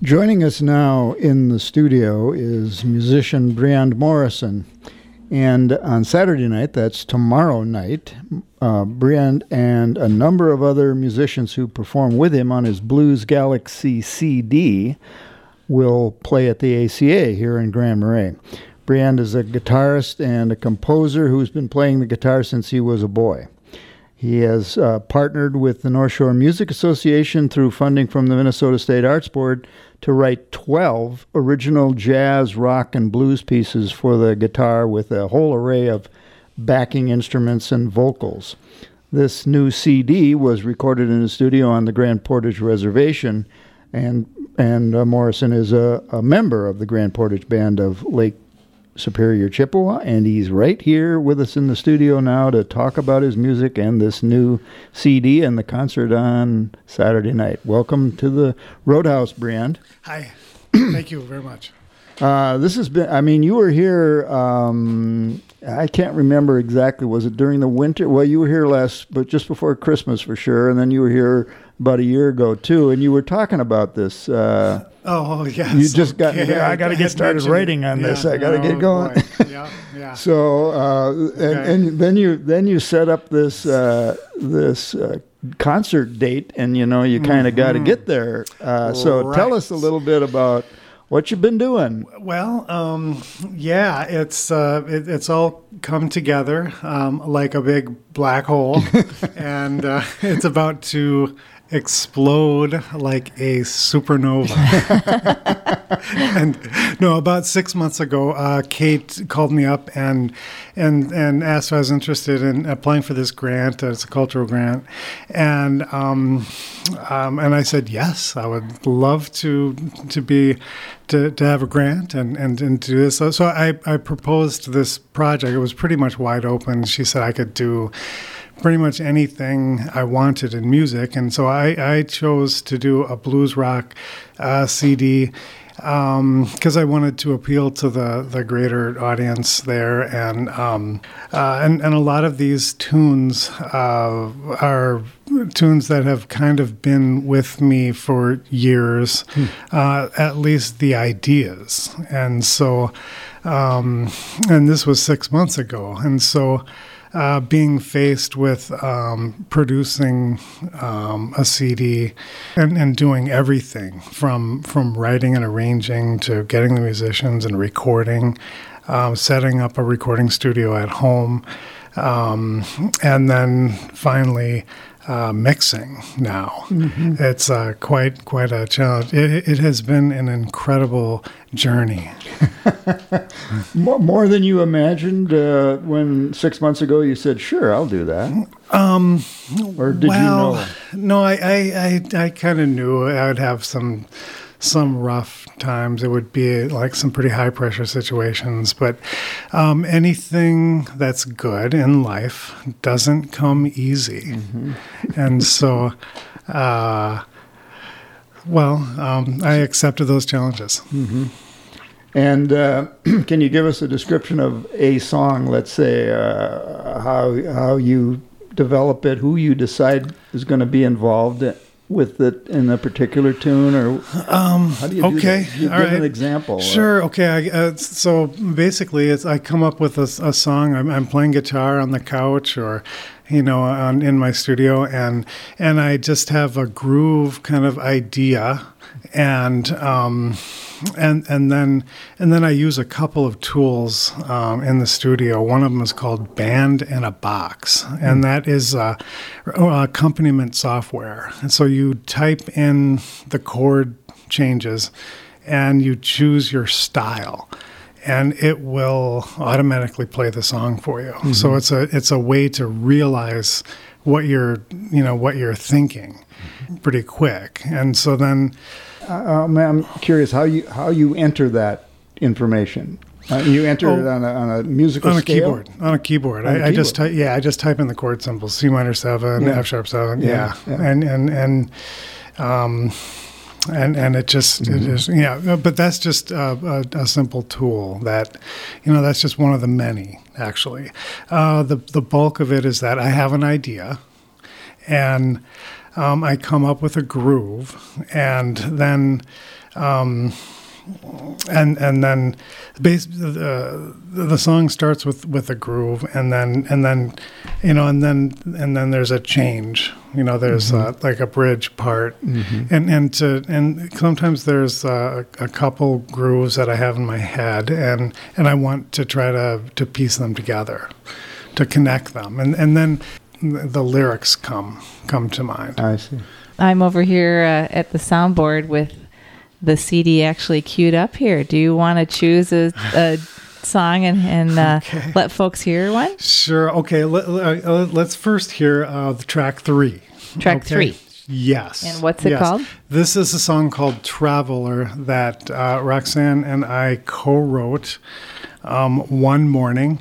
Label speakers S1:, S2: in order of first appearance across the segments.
S1: Joining us now in the studio is musician Briand Morrison. And on Saturday night, that's tomorrow night, Briand and a number of other musicians who perform with him on his Blues Galaxy CD will play at the ACA here in Grand Marais. Briand is a guitarist and a composer who's been playing the guitar since he was a boy. He has partnered with the North Shore Music Association through funding from the Minnesota State Arts Board to write 12 original jazz, rock, and blues pieces for the guitar with a whole array of backing instruments and vocals. This new CD was recorded in a studio on the Grand Portage Reservation, and Morrison is a member of the Grand Portage Band of Lake Superior, Chippewa, and he's right here with us in the studio now to talk about his music and this new CD and the concert on Saturday night. Welcome to the Roadhouse, Briand.
S2: Hi. Thank you very much.
S1: This has been, you were here, I can't remember exactly, was it during the winter? Well, you were here but just before Christmas for sure, and then you were here about a year ago too, and you were talking about this.
S2: Oh, yes.
S1: You just got, I got to get started writing on this. I got to get going.
S2: Yeah.
S1: So, and then you set up this concert date, and you kind of got to get there. So tell us a little bit about what you've been doing.
S2: Well, it's all come together like a big black hole, and it's about to explode like a supernova. And about 6 months ago, Kate called me up and asked if I was interested in applying for this grant. It's a cultural grant, and I said yes. I would love to have a grant and do this. So I proposed this project. It was pretty much wide open. She said I could do pretty much anything I wanted in music, and so I chose to do a blues rock CD because I wanted to appeal to the greater audience there, and a lot of these tunes are tunes that have kind of been with me for years, at least the ideas, and so and this was 6 months ago, and so being faced with producing a CD and doing everything from writing and arranging to getting the musicians and recording, setting up a recording studio at home, and then finally mixing now. Mm-hmm. It's quite a challenge. It has been an incredible journey.
S1: More than you imagined when 6 months ago you said, sure, I'll do that. Or did you know?
S2: No, I kind of knew I would have some rough times. It would be like some pretty high pressure situations, but anything that's good in life doesn't come easy. Mm-hmm. And so, I accepted those challenges.
S1: Mm-hmm. And can you give us a description of a song, let's say, how you develop it, who you decide is going to be involved with it in a particular tune, or how do you do that? Give an example.
S2: Sure. Okay. So basically, I come up with a song. I'm playing guitar on the couch, or in my studio, and I just have a groove kind of idea, and then I use a couple of tools in the studio. One of them is called Band in a Box, and that is accompaniment software. And so you type in the chord changes, and you choose your style, and it will automatically play the song for you. Mm-hmm. So it's a way to realize what you're thinking pretty quick, and so then.
S1: I'm curious how you enter that information. You enter it on a musical scale?
S2: On a keyboard. I just type in the chord symbols: C minor 7, F sharp 7. Yeah. And it just but that's just a simple tool that that's just one of the many actually. The bulk of it is that I have an idea, and I come up with a groove, and then and then the song starts with a groove, and then there's a change. There's like a bridge part, and sometimes there's a couple grooves that I have in my head, and I want to try to piece them together, to connect them, and then the lyrics come to mind.
S1: I see.
S3: I'm over here at the soundboard with the CD actually queued up here. Do you want to choose a song and let folks hear one?
S2: Sure. Okay. Let's first hear the track 3.
S3: Track 3.
S2: Yes.
S3: And what's it called? This
S2: is a song called Traveler that Roxanne and I co-wrote one morning.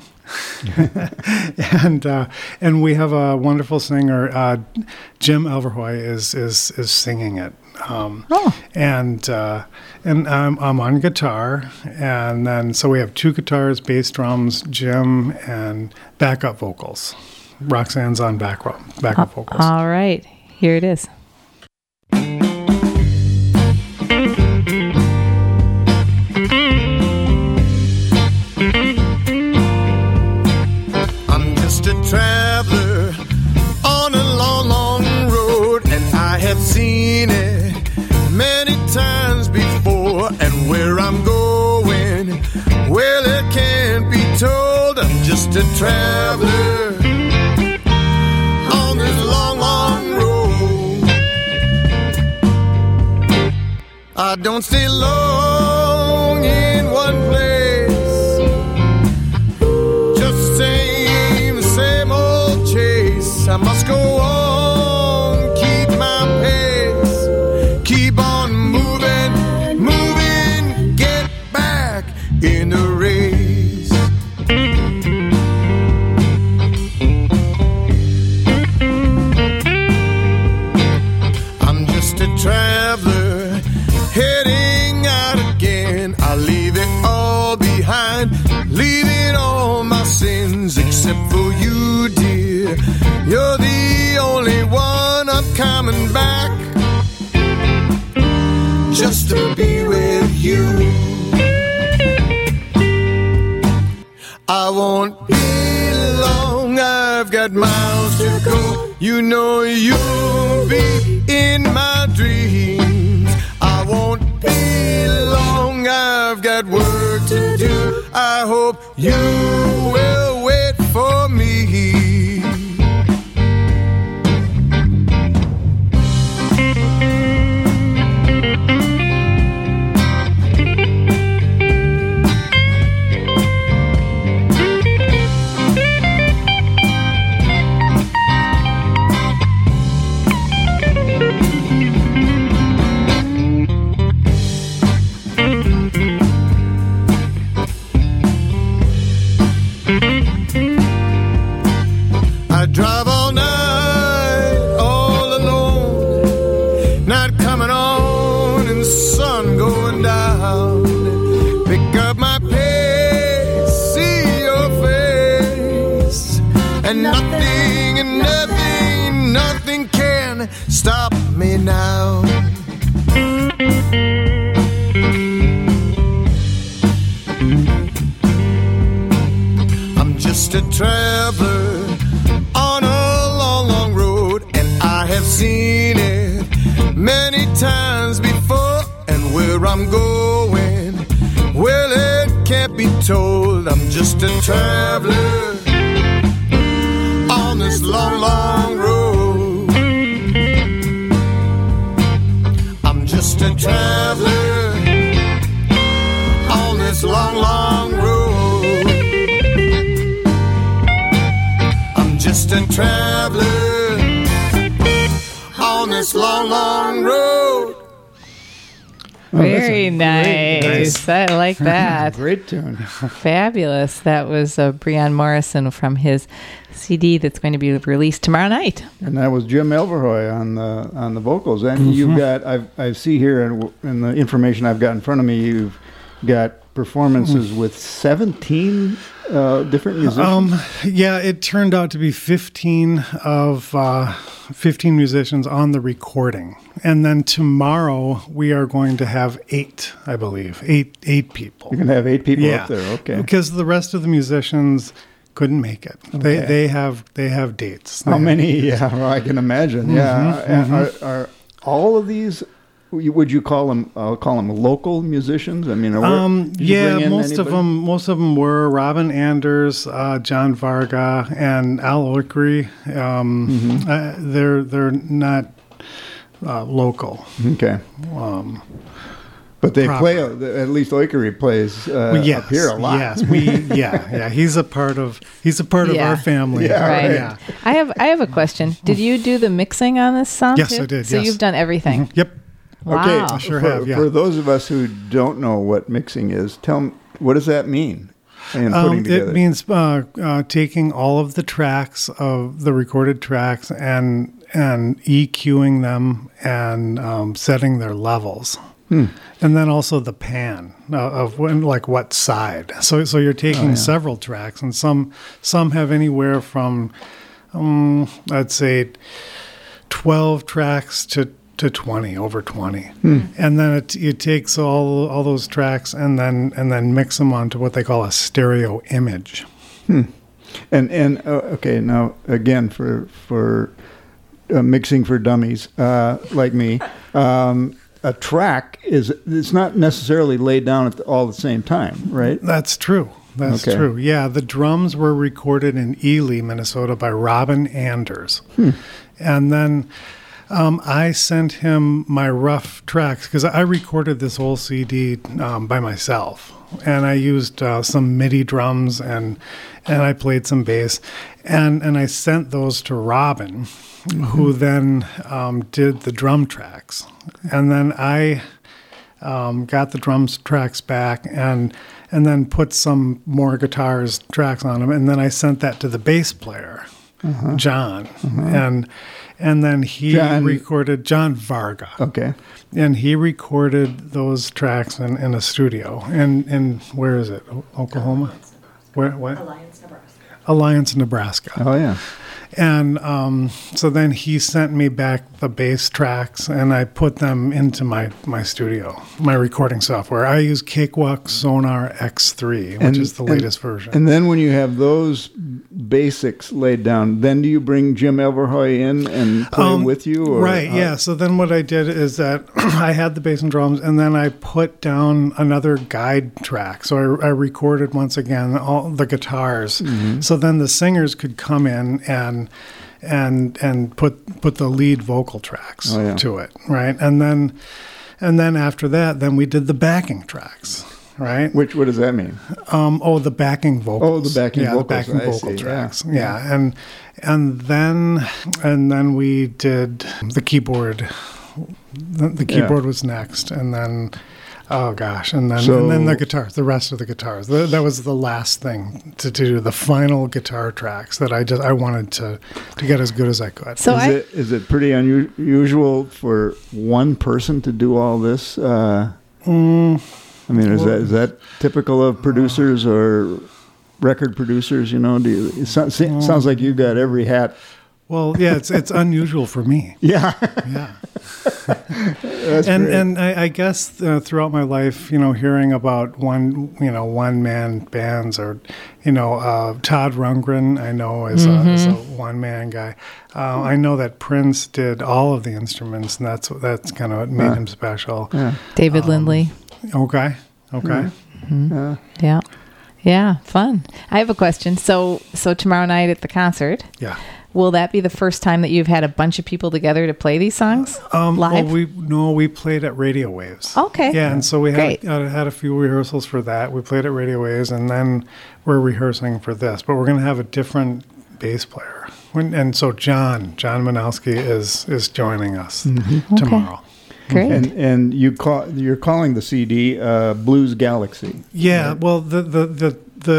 S2: and we have a wonderful singer, Jim Elverhoy is singing it. And I'm on guitar, and then so we have 2 guitars, bass drums, Jim, and backup vocals. Roxanne's on backup vocals.
S3: All right, here it is.
S4: I'm just a traveler on a long, long road, and I have seen it many times before, and where I'm going, well, it can't be told. I'm just a traveler on this long, long road. I don't stay long in one place, just the same old chase. I must go on, keep my pace, keep on moving, get back in the race. I'm just a traveler heading out again. I leave it all behind, leaving all my sins except for you, dear. You're the only one I'm coming back, just to be with you. I won't be long, I've got miles to go. You know you'll be in my dreams. I won't be long, I've got work to do. I hope you will wait for me. I drive all night, all alone, night coming on and sun going down. Pick up my pace, see your face, and nothing can stop me now. I'm just a traveler on a long, long road, and I have seen it many times before. And where I'm going, well, it can't be told. I'm just a traveler on this long, long road. I'm just a traveler on this long, long road. Just a traveler on this long, long road.
S3: Very nice. I like that.
S1: Great tune.
S3: Fabulous. That was Breon Morrison from his CD that's going to be released tomorrow night.
S1: And that was Jim Elverhoy on the vocals. And you've got, I see here in the information I've got in front of me, got performances with 17 different musicians.
S2: Yeah, it turned out to be 15 musicians on the recording, and then tomorrow we are going to have 8, I believe, eight people.
S1: You're going to have 8 people up there, okay?
S2: Because the rest of the musicians couldn't make it.
S1: Okay.
S2: They have dates.
S1: How many? Yeah, well, I can imagine. Yeah, are all of these? Would you call them local musicians? I mean,
S2: most of them were Robin Anders, John Varga, and Al Oikri. They're not local.
S1: Okay. But they
S2: proper.
S1: play. At least Oikri plays up here a lot.
S2: Yes, he's a part of our family.
S1: Yeah,
S3: Right.
S2: Yeah.
S3: I have a question. Did you do the mixing on this song?
S2: Yes,
S3: too?
S2: I did,
S3: So
S2: yes.
S3: you've done everything.
S2: Yep.
S3: Wow.
S1: Okay,
S2: I sure have, yeah.
S1: For those of us who don't know what mixing is, tell them, what does that mean? And putting together.
S2: It means taking all of the tracks of the recorded tracks and EQing them and setting their levels. And then also the pan of what side. So you're taking several tracks, and some have anywhere from I'd say 12 tracks to 20, over 20, and then it takes all those tracks and then mix them onto what they call a stereo image.
S1: And okay, now again for mixing for dummies like me. A track it's not necessarily laid down at all the same time, right?
S2: That's true. That's true. Yeah, the drums were recorded in Ely, Minnesota by Robin Anders. And then I sent him my rough tracks because I recorded this whole CD by myself. And I used some MIDI drums and I played some bass. And I sent those to Robin, who then did the drum tracks. And then I got the drums tracks back and then put some more guitars tracks on them. And then I sent that to the bass player, John. And then he recorded John Varga.
S1: Okay.
S2: And he recorded those tracks in a studio. And where is it? Oklahoma? Where? What? Alliance, Nebraska.
S1: Oh, yeah.
S2: And so then he sent me back the bass tracks, and I put them into my studio, my recording software. I use Cakewalk Sonar X3, which is the latest version.
S1: And then when you have those basics laid down, then do you bring Jim Elverhoy in and play with you? Or
S2: right, yeah. So then what I did is that I had the bass and drums, and then I put down another guide track. So I recorded once again all the guitars. So then the singers could come in and put the lead vocal tracks to it, right? And then after that, then we did the backing tracks, right?
S1: What does that mean?
S2: The backing vocals.
S1: Oh, the backing vocals.
S2: The backing vocal
S1: see,
S2: tracks. Yeah. And then we did the keyboard. The keyboard was next, and then. Oh gosh, and then the guitars, the rest of the guitars. That was the last thing to do. The final guitar tracks that I wanted to get as good as I could.
S3: So
S1: is it pretty unusual for one person to do all this? I mean, is that typical of producers or record producers? You know, it sounds like you got every hat.
S2: Well, yeah, it's unusual for me.
S1: Yeah.
S2: That's great. And I guess throughout my life, hearing about one man bands or, Todd Rundgren, I know is a one man guy. I know that Prince did all of the instruments, and that's kind of what made him special.
S1: Yeah.
S3: David Lindley.
S2: Okay.
S3: Yeah, fun. I have a question. So tomorrow night at the concert.
S2: Yeah.
S3: Will that be the first time that you've had a bunch of people together to play these songs live?
S2: Well, we played at Radio Waves.
S3: Okay.
S2: Yeah, and so we had a few rehearsals for that. We played at Radio Waves, and then we're rehearsing for this. But we're going to have a different bass player. And so John Manowski is joining us tomorrow.
S3: Great.
S1: And you're calling the CD Blues Galaxy.
S2: Yeah.
S1: Right?
S2: Well, the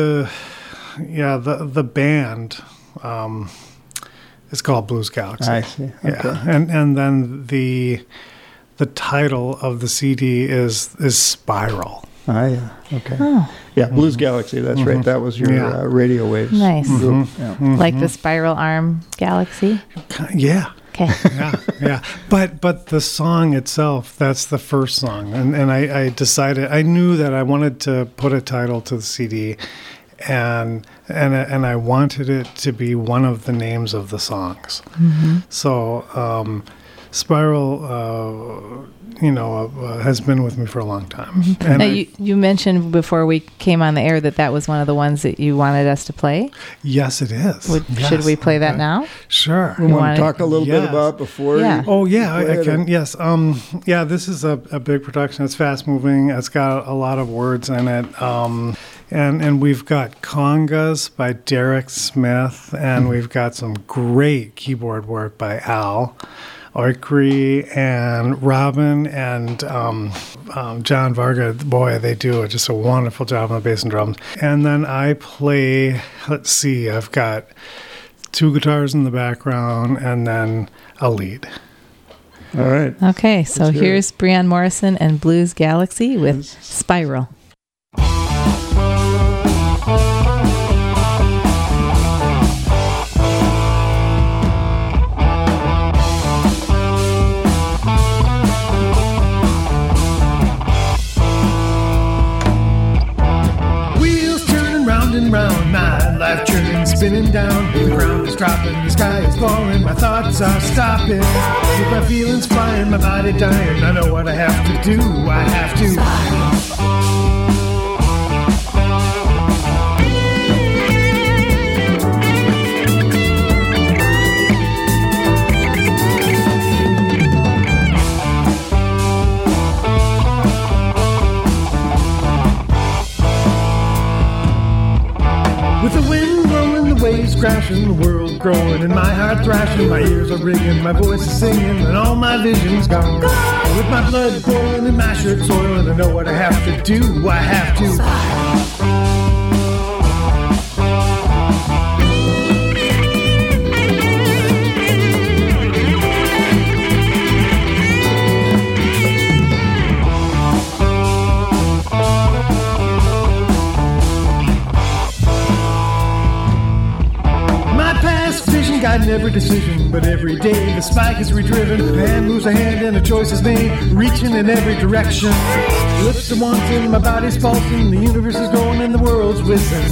S2: band. It's called Blues Galaxy.
S1: I see. Okay.
S2: Yeah, and then the title of the CD is Spiral.
S1: Okay.
S3: Oh,
S1: Yeah, Blues Galaxy. That's right. That was your
S2: Yeah.
S1: Radio Waves
S3: nice.
S1: group. Yeah.
S3: Like the Spiral Arm Galaxy.
S2: Yeah.
S3: Okay.
S2: Yeah. But the song itself, that's the first song. And I decided, I knew that I wanted to put a title to the CD, and I wanted it to be one of the names of the songs. So Spiral, has been with me for a long time. And
S3: Now, you mentioned before we came on the air that was one of the ones that you wanted us to play.
S2: yes, it is.
S3: Should we play that now?
S2: Sure.
S1: We want
S3: wanna-
S1: to talk a little bit
S2: Yes.
S1: about before.
S3: Yeah.
S2: Oh yeah,
S1: Go
S2: I
S1: ahead.
S2: can. Yes. This is a big production. It's fast moving. It's got a lot of words in it. And we've got congas by Derek Smith, and we've got some great keyboard work by Al Oikri and Robin and John Varga. Boy, they do just a wonderful job on the bass and drums. And then I play. Let's see. I've got 2 guitars in the background, and then a lead.
S1: All right.
S3: Okay, so
S1: Let's hear
S3: here's Brian Morrison and Blues Galaxy with Spiral.
S5: Wheels turning round and round, my life churning, spinning down. The ground is dropping, the sky is falling, my thoughts are stopping. With my feelings flying, my body dying, I know what I have to do, I have to. With the wind blowing, the waves crashing, the world growing, and my heart thrashing, my ears are ringing, my voice is singing, and all my vision's gone. With my blood boiling and my shirt soiling, I know what I have to do, I have to. My past vision guiding every decision, but every day the spike is redriven. A hand moves a hand and a choice is made, reaching in every direction. Lips are wanting, my body's pulsing, the universe is going and the world's whistling.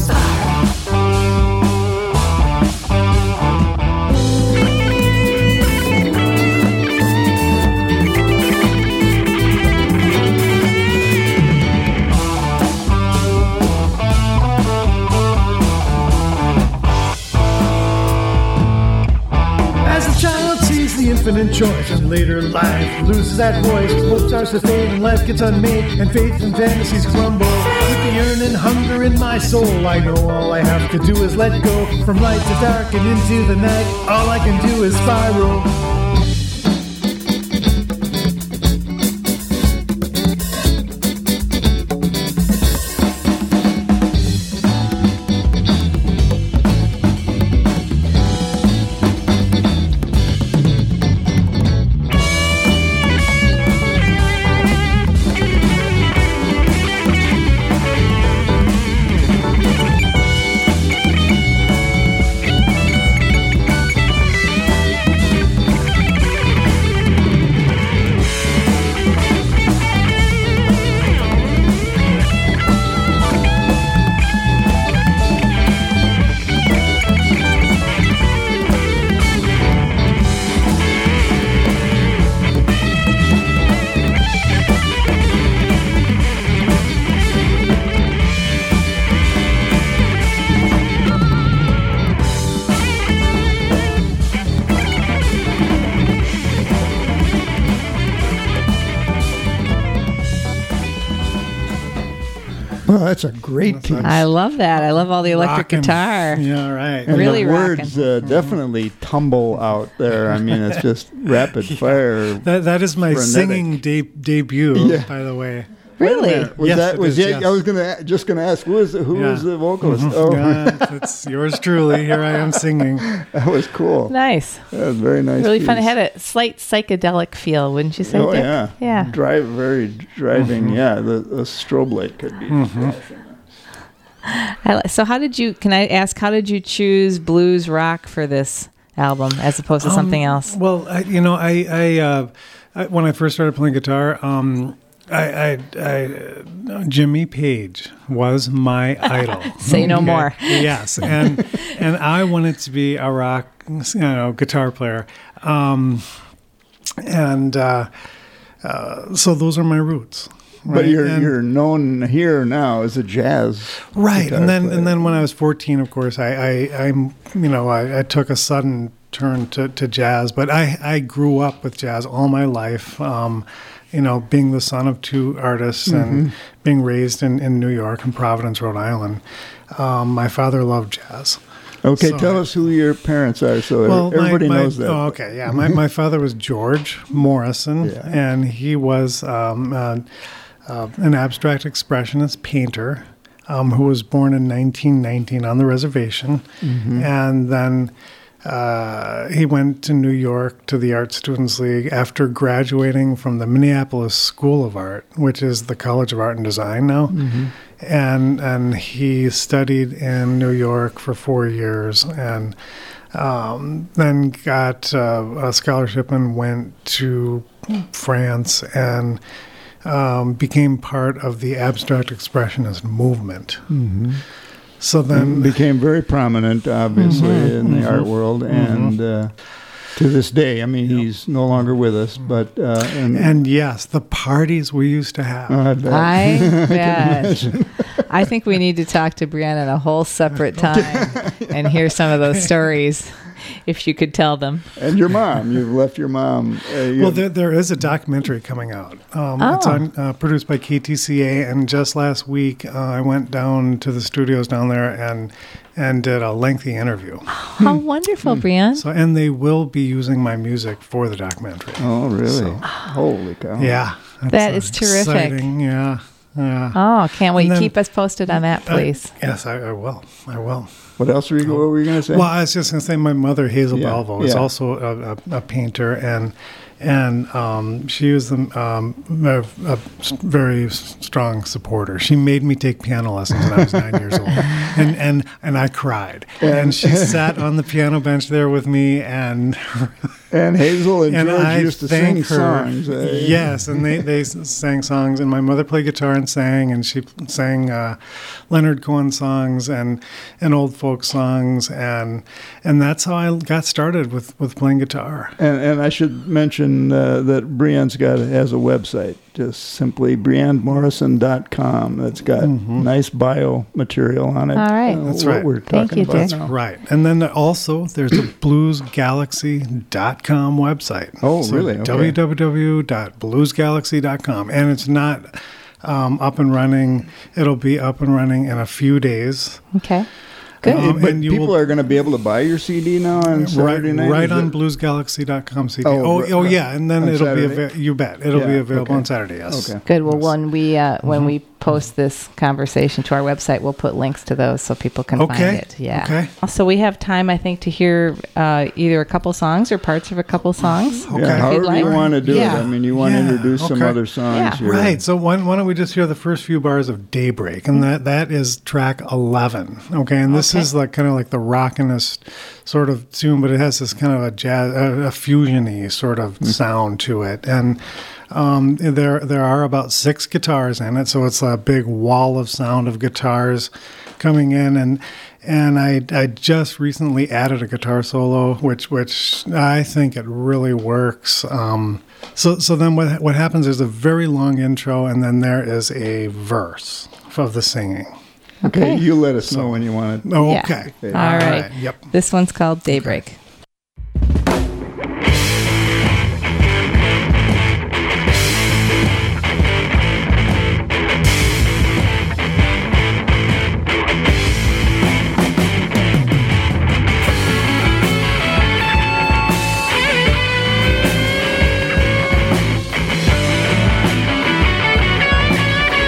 S5: As the child sees the infinite choice and later life loses that voice, hope starts to fade and life gets unmade and faith and fantasies crumble. With the yearning hunger in my soul, I know all I have to do is let go. From light to dark and into the night, all I can do is spiral.
S1: Well, that's a great piece.
S3: I love that. I love all the electric
S2: Rockin'.
S3: guitar.
S2: Yeah, right.
S1: And
S3: really
S1: the words
S3: rockin'.
S1: definitely tumble out there. I mean, it's just rapid fire.
S2: That is my
S1: Frenetic.
S2: singing debut,
S1: Yeah.
S2: by the way.
S3: Really?
S1: Was
S2: Yes,
S1: that
S2: it
S1: was
S2: is,
S1: it?
S2: yes.
S1: I was just gonna ask who was the vocalist?
S2: Mhm.
S1: Oh,
S2: Yeah, it's yours truly. Here I am singing.
S1: that was cool.
S3: Nice.
S1: That was very nice.
S3: Really fun. It
S1: piece.
S3: had a slight psychedelic feel, wouldn't you say,
S1: Oh
S3: Dick?
S1: yeah,
S3: Yeah.
S1: very driving. Yeah, the strobe light could be.
S3: So can I ask, how did you choose blues rock for this album as opposed to something else?
S2: Well, I when I first started playing guitar, Jimmy Page was my idol.
S3: Say no more.
S2: Yes, and I wanted to be a rock, guitar player, so those are my roots. Right?
S1: But you're known here now as a jazz
S2: right,
S1: guitar
S2: and
S1: player.
S2: then when I was 14, of course, I took a sudden turn to jazz, but I grew up with jazz all my life. Being the son of two artists and being raised in New York and Providence, Rhode Island, my father loved jazz.
S1: Okay,
S2: So
S1: tell us who your parents are, so everybody knows that.
S2: Oh, okay, yeah. My father was George Morrison,
S1: Yeah.
S2: and he was an abstract expressionist painter who was born in 1919 on the reservation, and then he went to New York to the Art Students League after graduating from the Minneapolis School of Art, which is the College of Art and Design now. And he studied in New York for 4 years, and then got a scholarship and went to France and became part of the abstract expressionist movement. So then
S1: became very prominent, obviously, in the art world, and to this day, I mean, he's no longer with us, but
S2: and yes, the parties we used to have.
S1: I bet.
S3: I bet. I think we need to talk to Brianna at a whole separate time and hear some of those stories, if you could tell them.
S1: And your mom, you've left your mom.
S2: Well, there is a documentary coming out. It's produced by KTCA, and just last week I went down to the studios down there and did a lengthy interview.
S3: How wonderful, Brianne.
S2: So, and they will be using my music for the documentary.
S1: Oh, really?
S2: So,
S1: Holy cow!
S2: yeah,
S3: That is terrific.
S2: Exciting. Yeah.
S3: Oh, can't wait.
S2: And then-
S3: Keep us posted on that, please.
S2: Yes, I will. I will.
S1: What else what were you going to say?
S2: Well, I was just going to say my mother, Hazel
S1: Yeah,
S2: Balvo, is
S1: yeah.
S2: also a painter, and she was a very strong supporter. She made me take piano lessons when I was 9 years old, and I cried. And she sat on the piano bench there with me, and
S1: Hazel and George
S2: I
S1: used to
S2: thank
S1: sing
S2: her.
S1: songs.
S2: Yes, and they sang songs, and my mother played guitar and sang, and she sang Leonard Cohen songs and old folk songs, and that's how I got started with playing guitar.
S1: And I should mention that Brianne's has a website, just simply briannemorrison.com. That's got nice bio material on it.
S3: All right.
S2: That's
S1: what
S2: right.
S1: we're
S3: Thank
S1: talking
S3: you,
S1: about
S3: Dick.
S1: now.
S2: Right. And then also there's a bluesgalaxy.com website.
S1: Oh, really? Okay.
S2: www.bluesgalaxy.com. And it's not up and running. It'll be up and running in a few days.
S3: Okay. Good.
S1: But
S2: and you
S1: people
S2: will-
S1: are going to be able to buy your CD now on Saturday night?
S2: Right
S1: Is
S2: on
S1: it-
S2: bluesgalaxy.com CD.
S1: Oh,
S2: Oh,
S1: right.
S2: yeah. And then
S1: On
S2: it'll be
S1: Saturday?
S2: you bet. It'll be
S1: Yeah,
S2: available
S1: okay.
S2: on Saturday, yes.
S1: Okay.
S3: Good. Well, when we post this conversation to our website, we'll put links to those so people can find
S2: Okay.
S3: it. Yeah.
S2: Okay.
S3: So we have time, I think, to hear either a couple songs or parts of a couple songs.
S2: Okay.
S1: Yeah,
S2: If
S1: however
S3: you'd like.
S1: you want to do
S3: Yeah.
S1: it. I mean, you want to
S2: Yeah,
S1: introduce some
S2: okay.
S1: other songs
S3: Yeah.
S1: here.
S2: Right. So why don't we just hear the first few bars of Daybreak, and that is track 11. Okay, and this is like kind of like the rockinest sort of tune, but it has this kind of a jazz, a fusion-y sort of sound to it, and there are about 6 guitars in it, so it's a big wall of sound of guitars coming in, and I just recently added a guitar solo, which I think it really works. So then what happens is a very long intro, and then there is a verse of the singing.
S1: Okay, you let us know when you want it.
S2: Oh,
S3: Yeah.
S2: okay.
S3: All right.
S2: Yep.
S3: This one's called Daybreak.
S4: Daybreak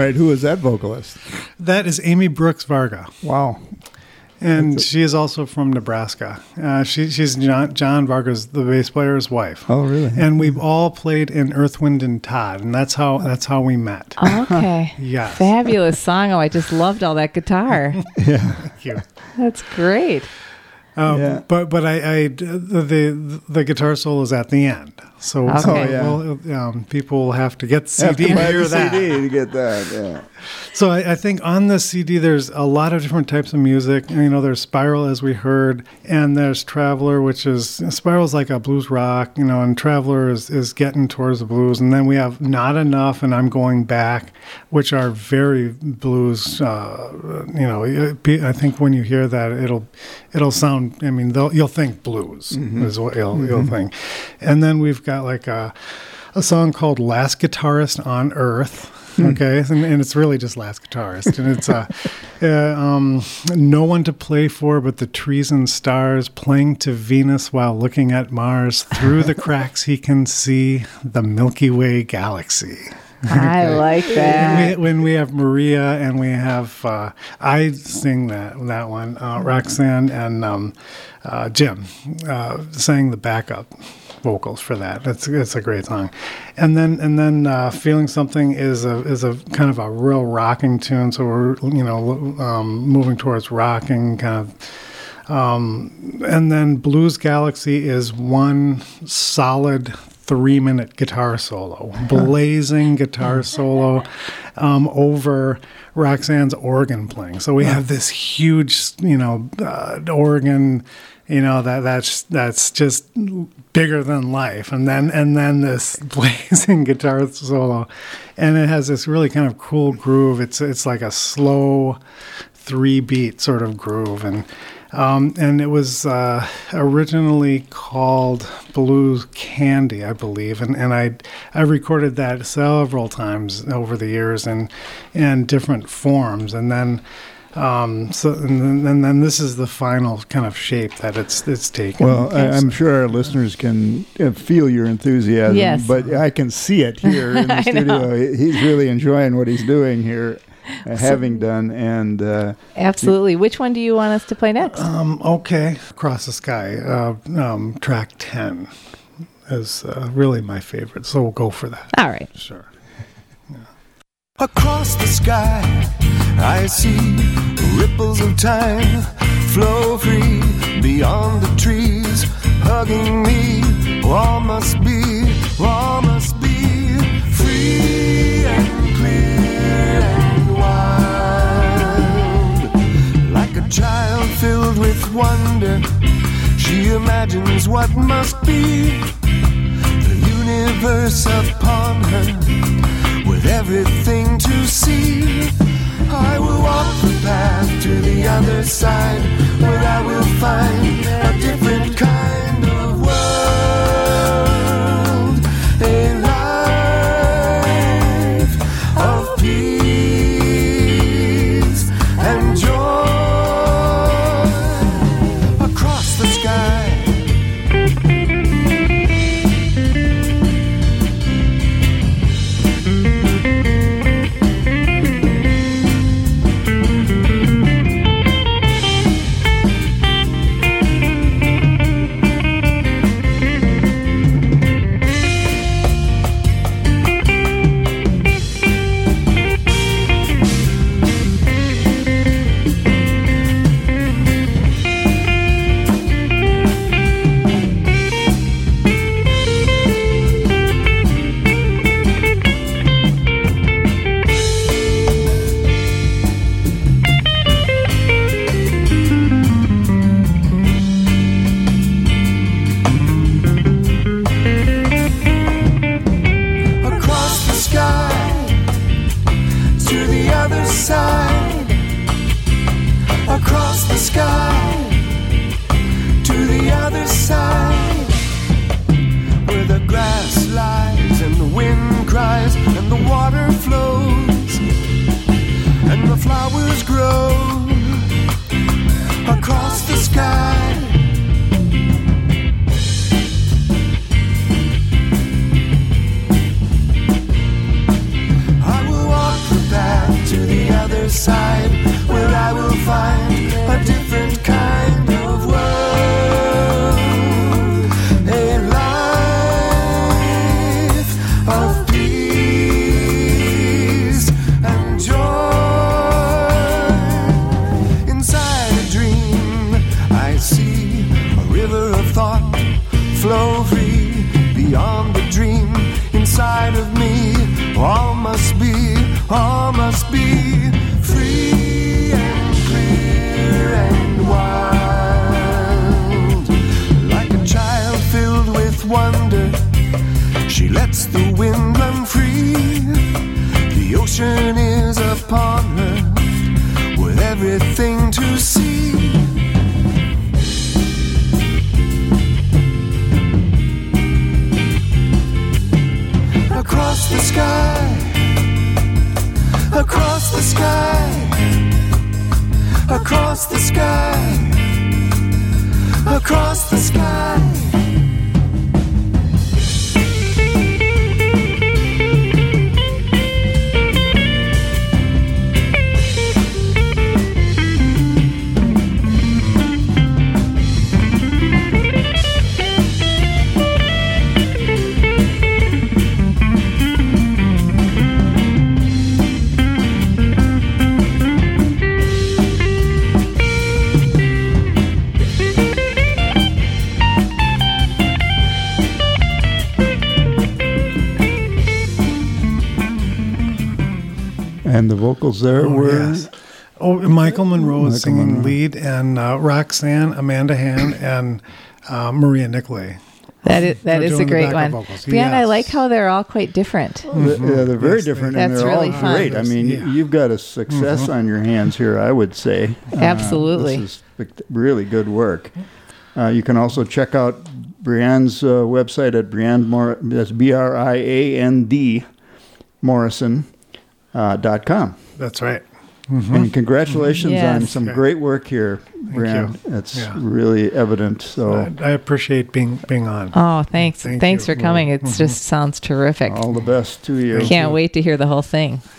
S1: right, who is that vocalist?
S2: That is Amy Brooks Varga.
S1: Wow.
S2: And she is also from Nebraska. She's John Varga's, the bass player's wife.
S1: Oh, really?
S2: And we've all played in Earth, Wind, and Todd, and that's how we met.
S3: Okay.
S2: Yes.
S3: Fabulous song. Oh, I just loved all that guitar.
S1: Yeah.
S2: Thank you.
S3: That's great.
S1: Yeah.
S2: But the guitar solo is at the end, so
S3: Okay.
S2: people will have to get the
S1: Have
S2: CD
S1: to
S2: to
S1: buy
S2: hear
S1: the
S2: that.
S1: CD to get that, yeah.
S2: So I think on the CD there's a lot of different types of music. There's Spiral, as we heard, and there's Traveler, which is Spiral's like a blues rock, and Traveler is getting towards the blues, and then we have Not Enough and I'm Going Back, which are very blues. I think when you hear that, it'll sound. You'll think blues is what you'll think, and then we've got like a song called "Last Guitarist on Earth." Okay, and it's really just Last Guitarist, and it's no one to play for but the trees and stars, playing to Venus while looking at Mars. Through the cracks he can see the Milky Way galaxy.
S3: I like that.
S2: When we have Maria and we have I sing that one, Roxanne and Jim sang the backup vocals for that. It's a great song. And then Feeling Something is a kind of a real rocking tune. So we're moving towards rocking kind of. And then Blues Galaxy is one solid 3-minute guitar solo, blazing guitar solo over Roxanne's organ playing. So we have this huge, organ, that's just bigger than life, and then this blazing guitar solo, and it has this really kind of cool groove. It's like a slow 3-beat sort of groove, and it was originally called Blues Candy, I believe, and I recorded that several times over the years in different forms, and then then this is the final kind of shape that it's taken.
S1: Well, I'm sure our listeners can feel your enthusiasm,
S3: Yes.
S1: but I can see it here in the
S3: I
S1: studio.
S3: know.
S1: He's really enjoying what he's doing here, having done, and
S3: Absolutely. Which one do you want us to play next?
S2: Okay, Across the Sky, track 10 is really my favorite, so we'll go for that.
S3: All right.
S2: Sure.
S4: Across the sky, I see ripples of time flow free beyond the trees, hugging me. All must be free and clear and wild. Like a child filled with wonder, she imagines what must be. The universe upon her, with everything to see. I will walk the path to the other side, where I will find a different kind of world, a life of peace and joy. Across the sky, across the sky, to the other side, where the grass lies and the wind cries and the water flows and the flowers grow. Across the sky, I will walk the path flow free beyond the dream inside of me. All must be free and clear and wild. Like a child filled with wonder, she lets the wind run free. The ocean is upon her with everything to see. Across the sky, across the sky, across the sky, across the sky.
S1: And the vocals there were...
S2: Yes. Oh, Michael Monroe is
S1: Michael
S2: singing
S1: Monroe.
S2: lead, and Roxanne, Amanda Hand, and Maria Nicolay.
S3: That is
S2: They're
S3: a
S2: doing the
S3: great
S2: backup
S3: one.
S2: vocals.
S3: Brianne, I
S2: Yes.
S3: like how they're all quite different.
S1: Yeah, they're very
S2: Yes,
S1: different, and
S3: That's
S1: they're
S3: really
S1: all
S3: fun.
S1: great. I mean,
S2: Yeah.
S1: you've got a success on your hands here, I would say.
S3: Absolutely.
S1: This is really good work. You can also check out Brianne's website at that's BRIAND Morrison.com.
S2: That's right.
S1: And congratulations
S3: Yes.
S1: on some
S2: Okay.
S1: great work here, Brianne.
S2: you.
S1: It's
S2: Yeah.
S1: really evident. So
S2: I appreciate being on.
S3: Oh, thanks.
S2: Thank
S3: Thanks
S2: you.
S3: for coming. It just sounds terrific.
S1: all the best to you.
S3: Can't wait to hear the whole thing.